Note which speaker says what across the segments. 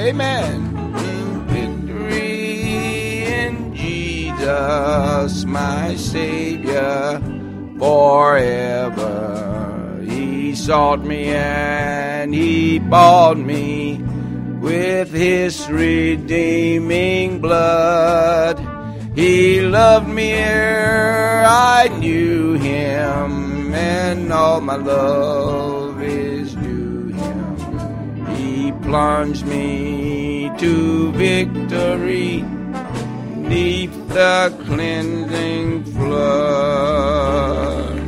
Speaker 1: Amen. Victory in Jesus, my Savior, forever. He sought me and he bought me with his redeeming blood. He loved me ere I knew him, and all my love is due him. He plunged me to victory neath the cleansing flood.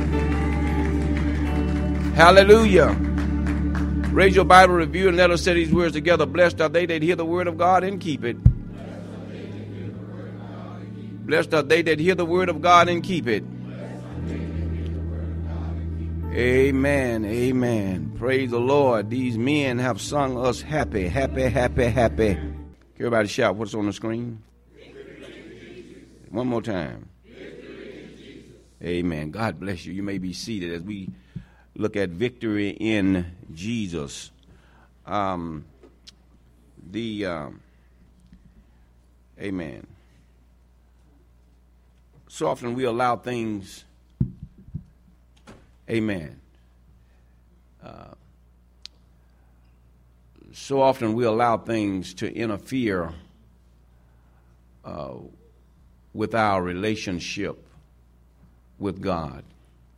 Speaker 1: Hallelujah. Raise your Bible review and let us say these words together. Blessed are they that hear the word of God and keep it. Blessed are they that hear the word of God and keep it. Amen. Amen. Praise the Lord. These men have sung us happy, happy, happy, happy. Everybody shout what's on the screen. One more time. Amen. God bless you. You may be seated as we look at victory in Jesus. Amen. So often we allow things, amen. So often we allow things to interfere with our relationship with God.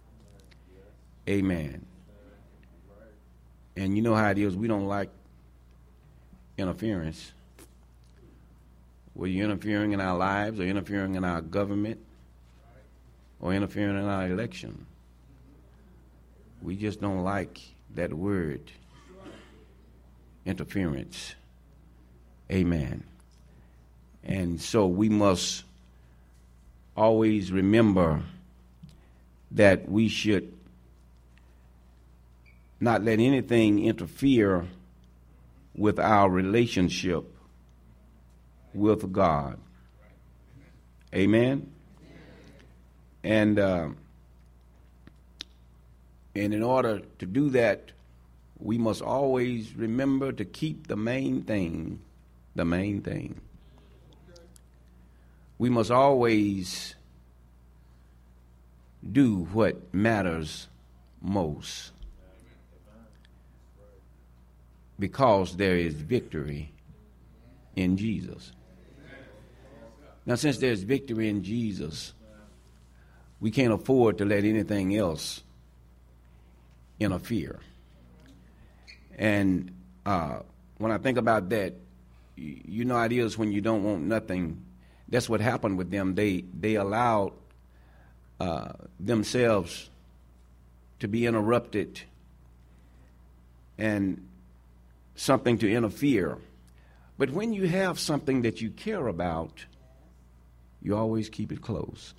Speaker 1: Amen. And you know how it is. We don't like interference. Whether you're interfering in our lives or interfering in our government or interfering in our election. We just don't like that word, interference. Amen. And so we must always remember that we should not let anything interfere with our relationship with God. Amen. And in order to do that, we must always remember to keep the main thing the main thing. We must always do what matters most, because there is victory in Jesus. Now, since there's victory in Jesus, we can't afford to let anything else interfere. And when I think about that, you know, it is when you don't want nothing. That's what happened with them. They allowed themselves to be interrupted and something to interfere. But when you have something that you care about, you always keep it close.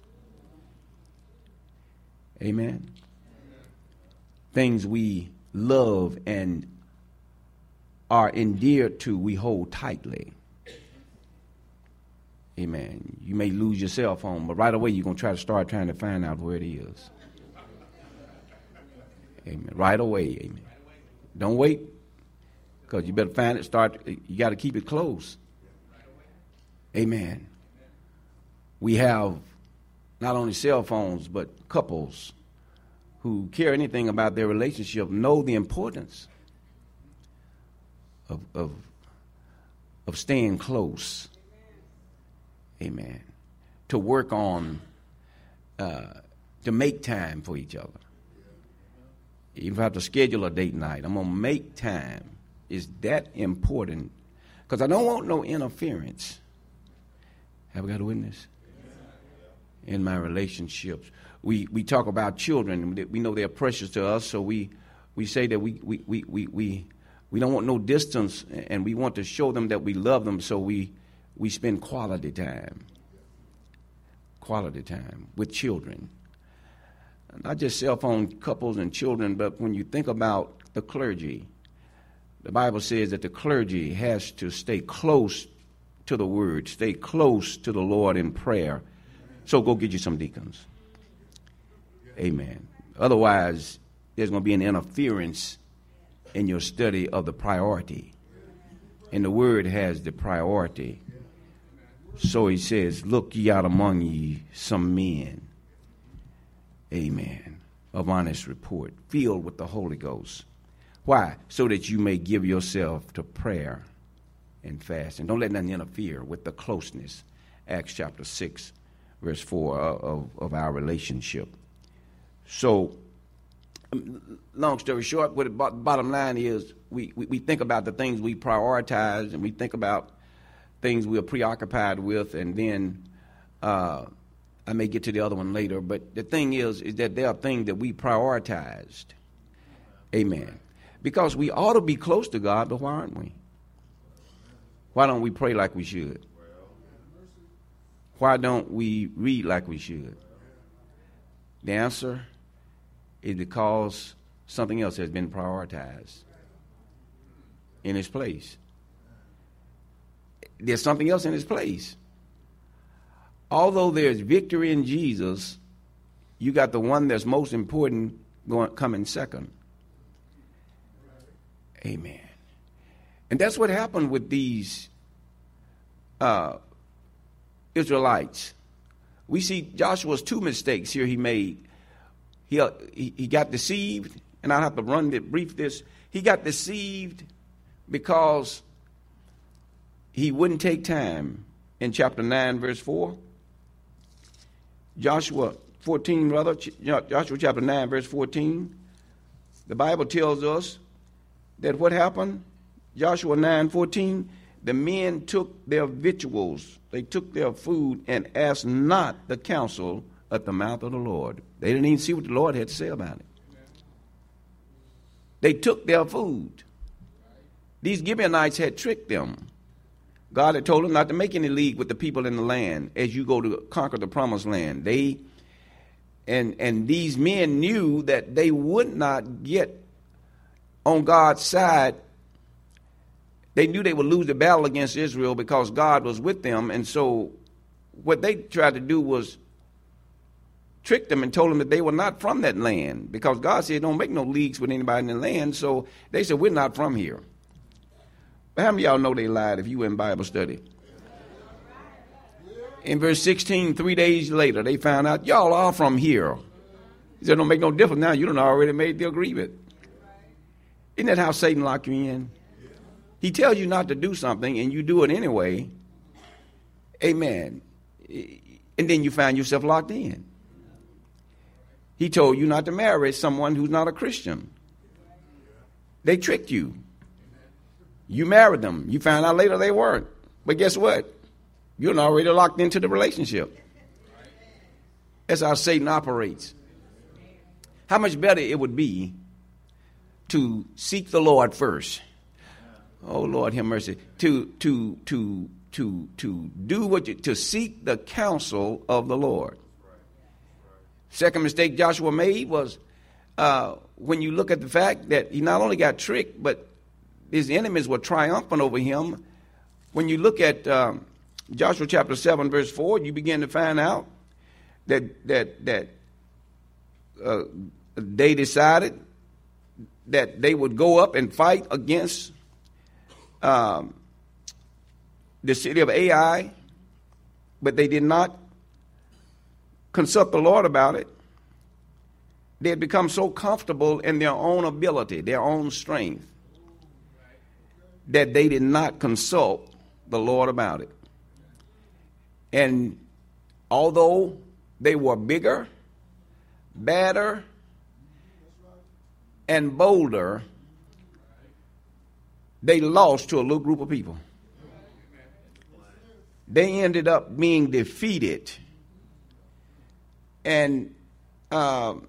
Speaker 1: Amen. Things we love and are endeared to, we hold tightly. Amen. You may lose your cell phone, but right away you're going to start trying to find out where it is. Amen. Right away. Amen. Don't wait, because you better find it. You got to keep it close. Amen. We have not only cell phones, but couples who care anything about their relationship know the importance of staying close. Amen. To work on, to make time for each other. Even if I have to schedule a date night, I'm going to make time. Is that important? Because I don't want no interference. Have we got a witness? In my relationships. We talk about children. We know they're precious to us, so we say that we don't want no distance, and we want to show them that we love them, so we spend quality time with children. Not just cell phone couples and children, but when you think about the clergy, the Bible says that the clergy has to stay close to the Word, stay close to the Lord in prayer. So go get you some deacons. Amen. Otherwise, there's going to be an interference in your study of the priority And the word has the priority. So he says, look ye out among ye some men, amen, of honest report, filled with the Holy Ghost. Why? So that you may give yourself to prayer and fasting. Don't let nothing interfere with the closeness. Acts chapter 6, verse 4 of our relationship. So, long story short, what the bottom line is, we think about the things we prioritize, and we think about things we are preoccupied with, and then I may get to the other one later, but the thing is that there are things that we prioritized. Amen. Because we ought to be close to God, but why aren't we? Why don't we pray like we should? Why don't we read like we should? The answer is because something else has been prioritized in its place. There's something else in its place. Although there's victory in Jesus, you got the one that's most important coming second. Amen. And that's what happened with these Israelites. We see Joshua's two mistakes here he made. He got deceived, and I have to brief this. He got deceived because he wouldn't take time in chapter 9, verse 4. Joshua 14, brother. Joshua chapter 9, verse 14. The Bible tells us that what happened? Joshua 9:14. The men took their victuals, they took their food, and asked not the counsel at the mouth of the Lord. They didn't even see what the Lord had to say about it. They took their food. These Gibeonites had tricked them. God had told them not to make any league with the people in the land as you go to conquer the promised land. And these men knew that they would not get on God's side. They knew they would lose the battle against Israel because God was with them. And so what they tried to do was trick them and told them that they were not from that land, because God said don't make no leagues with anybody in the land. So they said, we're not from here. But how many of y'all know they lied if you were in Bible study? In verse 16, 3 days later, they found out, y'all are from here. He said, don't make no difference now. You done already made the agreement. Isn't that how Satan locked you in? He tells you not to do something, and you do it anyway. Amen. And then you find yourself locked in. He told you not to marry someone who's not a Christian. They tricked you. You married them. You found out later they weren't. But guess what? You're already locked into the relationship. That's how Satan operates. How much better it would be to seek the Lord first. Oh, Lord, have mercy. To seek the counsel of the Lord. Second mistake Joshua made was when you look at the fact that he not only got tricked, but his enemies were triumphant over him. When you look at Joshua chapter 7, verse 4, you begin to find out that they decided that they would go up and fight against the city of Ai, but they did not consult the Lord about it. They had become so comfortable in their own ability, their own strength, that they did not consult the Lord about it. And although they were bigger, badder, and bolder, they lost to a little group of people. They ended up being defeated. And although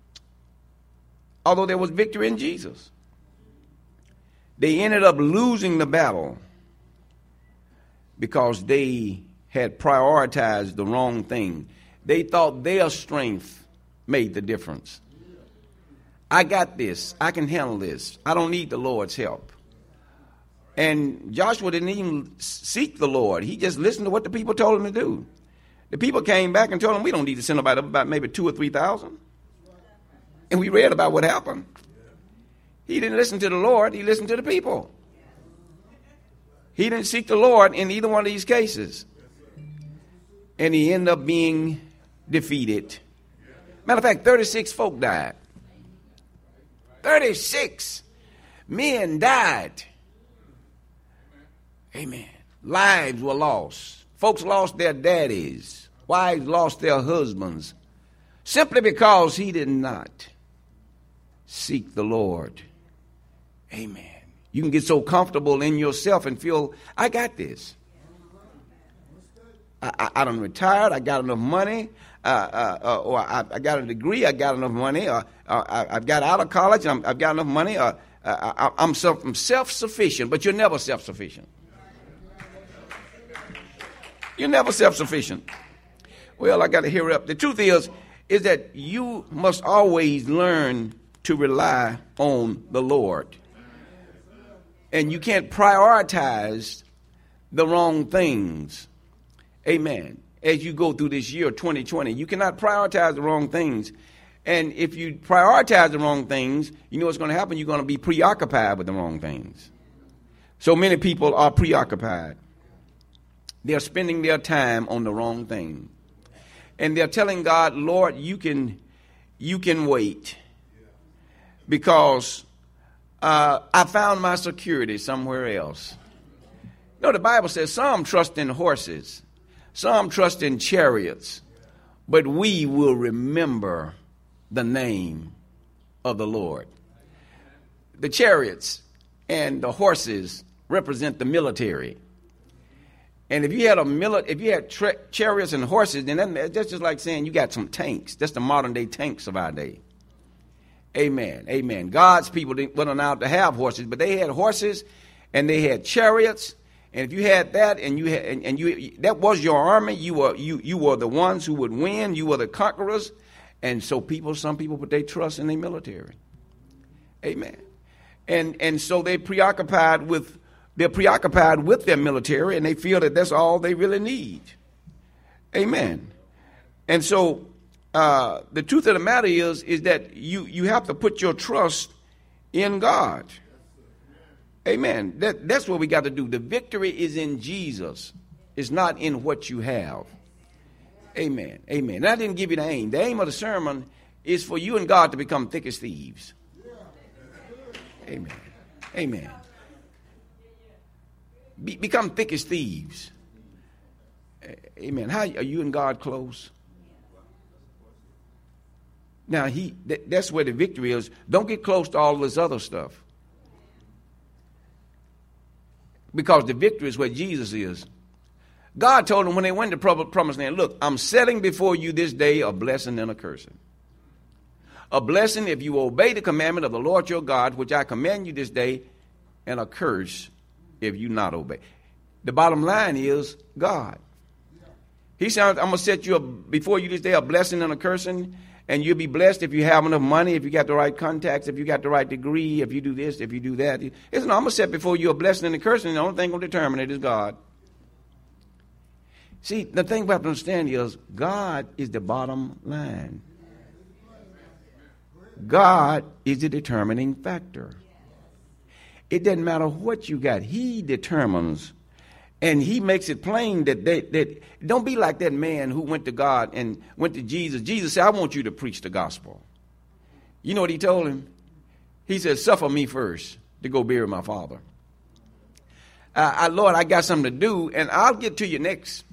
Speaker 1: there was victory in Jesus, they ended up losing the battle because they had prioritized the wrong thing. They thought their strength made the difference. I got this. I can handle this. I don't need the Lord's help. And Joshua didn't even seek the Lord. He just listened to what the people told him to do. The people came back and told him, we don't need to send about maybe 2,000 or 3,000. And we read about what happened. He didn't listen to the Lord. He listened to the people. He didn't seek the Lord in either one of these cases. And he ended up being defeated. Matter of fact, 36 folk died. 36 men died. Amen. Lives were lost. Folks lost their daddies. Wives lost their husbands. Simply because he did not seek the Lord. Amen. You can get so comfortable in yourself and feel, I got this. I done retired. I got enough money. Or I got a degree. I got enough money. I've got out of college. I've got enough money. I'm self-sufficient. But you're never self-sufficient. You're never self-sufficient. Well, I got to hear up. The truth is that you must always learn to rely on the Lord. And you can't prioritize the wrong things. Amen. As you go through this year 2020, you cannot prioritize the wrong things. And if you prioritize the wrong things, you know what's going to happen? You're going to be preoccupied with the wrong things. So many people are preoccupied. They're spending their time on the wrong thing. And they're telling God, Lord, you can wait. Because I found my security somewhere else. You know, the Bible says some trust in horses. Some trust in chariots. But we will remember the name of the Lord. The chariots and the horses represent the military. And if you had chariots and horses, then that's just like saying you got some tanks. That's the modern day tanks of our day. Amen. Amen. God's people weren't allowed to have horses, but they had horses and they had chariots. And if you had that and that was your army, you were the ones who would win. You were the conquerors. And so some people put their trust in their military. Amen. And so they're preoccupied with their military, and they feel that that's all they really need. Amen. And so the truth of the matter is that you have to put your trust in God. Amen. That's what we got to do. The victory is in Jesus. It's not in what you have. Amen. Amen. And I didn't give you the aim. The aim of the sermon is for you and God to become thick as thieves. Amen. Amen. Become thick as thieves. Amen. How are you and God close? Now, that's where the victory is. Don't get close to all this other stuff. Because the victory is where Jesus is. God told them when they went to promised land, look, I'm setting before you this day a blessing and a cursing. A blessing if you obey the commandment of the Lord your God, which I command you this day, and a curse if you not obey. The bottom line is God. He said, I'm going to set you before you this day a blessing and a cursing, and you'll be blessed if you have enough money, if you got the right contacts, if you got the right degree, if you do this, if you do that. He said, no, I'm going to set before you a blessing and a cursing, and the only thing going to determine it is God. See, the thing we have to understand is God is the bottom line. God is the determining factor. It doesn't matter what you got. He determines. And he makes it plain that don't be like that man who went to God and went to Jesus. Jesus said, I want you to preach the gospel. You know what he told him? He said, suffer me first to go bury my father. Lord, I got something to do, and I'll get to you next.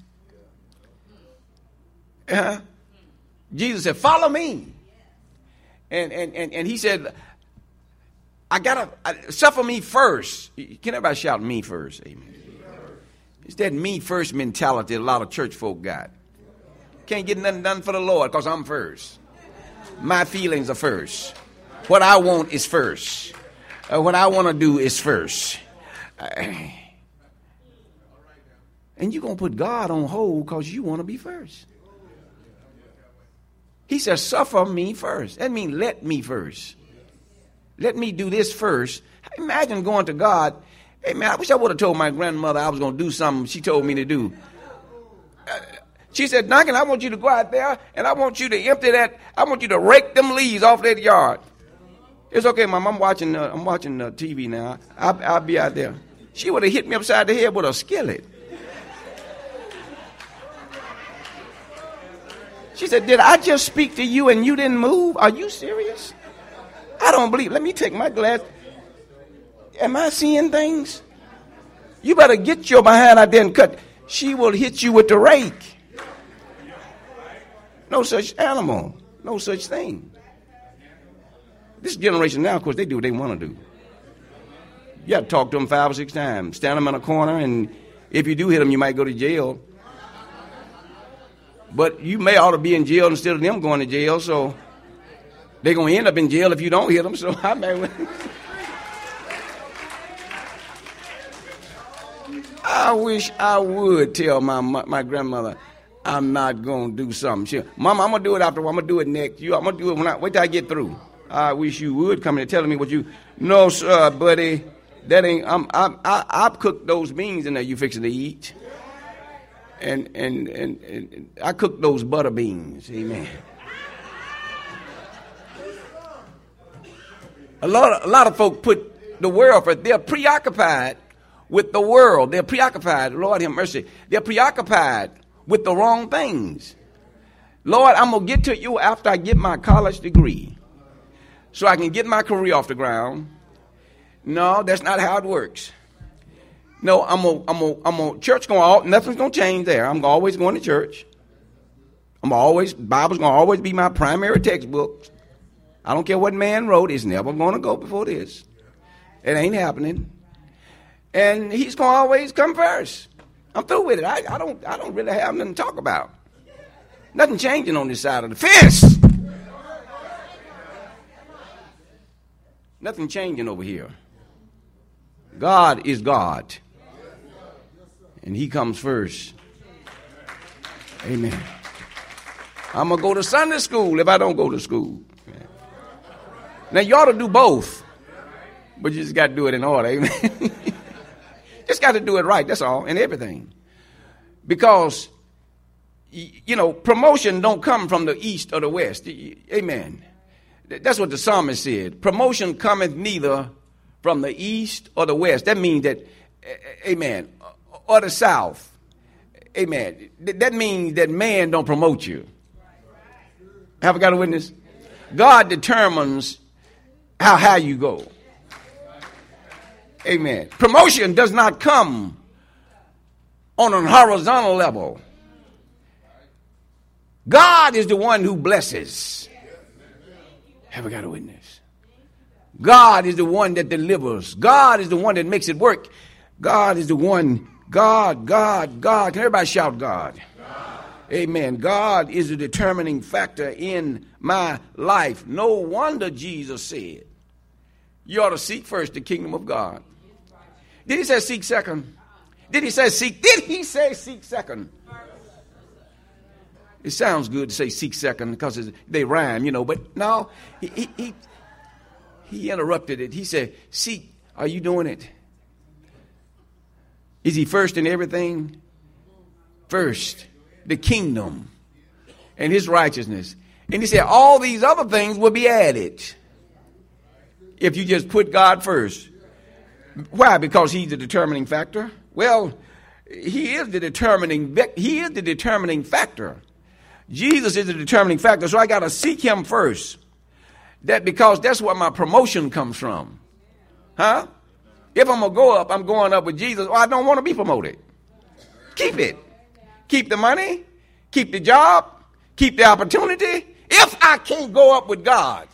Speaker 1: Jesus said, follow me. And he said, I gotta suffer me first. Can everybody shout me first? Amen. It's that me first mentality that a lot of church folk got. Can't get nothing done for the Lord because I'm first. My feelings are first. What I want is first. What I want to do is first. And you're going to put God on hold because you want to be first. He says, suffer me first. That means let me first. Let me do this first. Imagine going to God. Hey, man, I wish I would have told my grandmother I was going to do something she told me to do. She said, Duncan, I want you to go out there and I want you to empty that. I want you to rake them leaves off that yard. It's okay, Mom. I'm watching TV now. I'll be out there. She would have hit me upside the head with a skillet. She said, did I just speak to you and you didn't move? Are you serious? I don't believe. Let me take my glass. Am I seeing things? You better get your behind out there and cut. She will hit you with the rake. No such animal. No such thing. This generation now, of course, they do what they want to do. You got to talk to them 5 or 6 times. Stand them in a corner, and if you do hit them, you might go to jail. But you may ought to be in jail instead of them going to jail, so they're going to end up in jail if you don't hit them. So I may. I wish I would tell my grandmother, I'm not going to do something. Mama, I'm going to do it after. I'm going to do it next. I'm going to do it wait till I get through. I wish you would come in and tell me what you. No, sir, buddy. That ain't. I've cooked those beans in there you fixing to eat. And I cooked those butter beans. Amen. A lot of folk put the world first. They're preoccupied with the world. They're preoccupied. Lord have mercy. They're preoccupied with the wrong things. Lord, I'm going to get to you after I get my college degree so I can get my career off the ground. No, that's not how it works. No, I'm church going, nothing's going to change there. I'm always going to church. Bible's going to always be my primary textbook. I don't care what man wrote. It's never going to go before this. It ain't happening. And he's going to always come first. I'm through with it. I don't really have nothing to talk about. Nothing changing on this side of the fence. Nothing changing over here. God is God. And he comes first. Amen. I'm going to go to Sunday school if I don't go to school. Now, you ought to do both. But you just got to do it in order. Amen. Just got to do it right. That's all. And everything. Because, promotion don't come from the east or the west. Amen. That's what the psalmist said. Promotion cometh neither from the east or the west. That means that, amen, or the south. Amen. That means that man don't promote you. Have I got a witness? God determines how high you go. Amen. Promotion does not come on a horizontal level. God is the one who blesses. Have I got a witness? God is the one that delivers. God is the one that makes it work. God is the one. God. Can everybody shout God? God. Amen. God is a determining factor in my life. No wonder Jesus said, you ought to seek first the kingdom of God. Did he say seek second? Did he say seek second? It sounds good to say seek second because they rhyme, but no, he interrupted it. He said, seek, are you doing it? Is he first in everything? First, the kingdom and his righteousness. And he said, all these other things will be added if you just put God first. Why? Because he's the determining factor? Well, he is the determining factor. Jesus is the determining factor, so I got to seek him first. Because that's where my promotion comes from. Huh? If I'm going to go up, I'm going up with Jesus. Well, I don't want to be promoted. Keep it. Keep the money. Keep the job. Keep the opportunity. If I can't go up with God,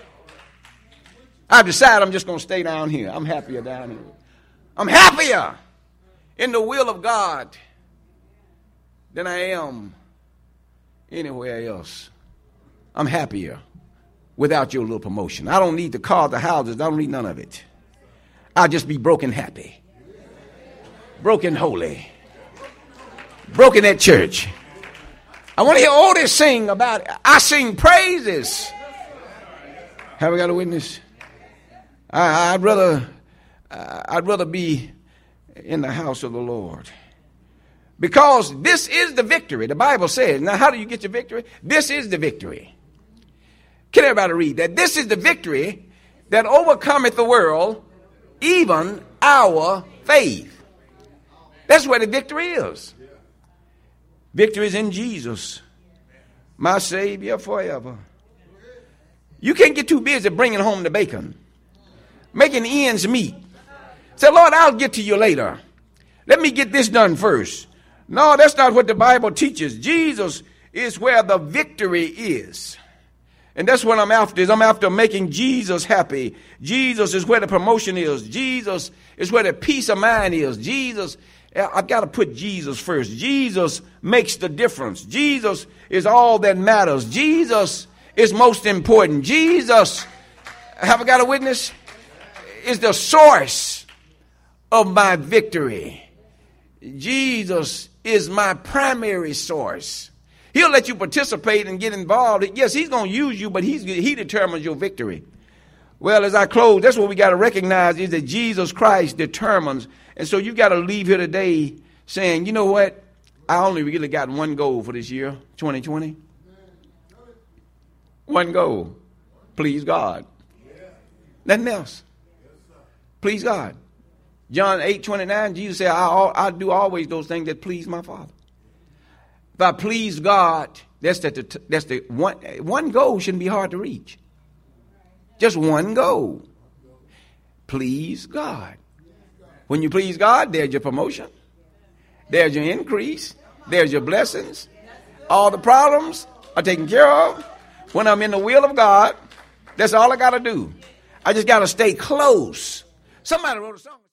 Speaker 1: I've decided I'm just going to stay down here. I'm happier down here. I'm happier in the will of God than I am anywhere else. I'm happier without your little promotion. I don't need the car, the houses. I don't need none of it. I'll just be broken happy. Broken holy. Broken at church. I want to hear Otis sing about it. I sing praises. Have I got a witness? I'd rather be in the house of the Lord. Because this is the victory. The Bible says. Now, how do you get your victory? This is the victory. Can everybody read that? This is the victory that overcometh the world, even our faith. That's where the victory is. Victory is in Jesus, my Savior forever. You can't get too busy bringing home the bacon, making ends meet. Say, Lord, I'll get to you later. Let me get this done first. No, that's not what the Bible teaches. Jesus is where the victory is. And that's what I'm after. I'm after making Jesus happy. Jesus is where the promotion is. Jesus is where the peace of mind is. Jesus, I've got to put Jesus first. Jesus makes the difference. Jesus is all that matters. Jesus is most important. Jesus, have I got a witness? Is the source of my victory. Jesus is my primary source. He'll let you participate and get involved. Yes, he's going to use you, but he determines your victory. Well, as I close, that's what we got to recognize is that Jesus Christ determines. And so you got to leave here today saying, you know what? I only really got one goal for this year, 2020. One goal. Please God. Nothing else. Please God. John 8:29, Jesus said, I do always those things that please my Father. If I please God, that's the one goal shouldn't be hard to reach. Just one goal. Please God. When you please God, there's your promotion. There's your increase. There's your blessings. All the problems are taken care of. When I'm in the will of God, that's all I got to do. I just got to stay close. Somebody wrote a song.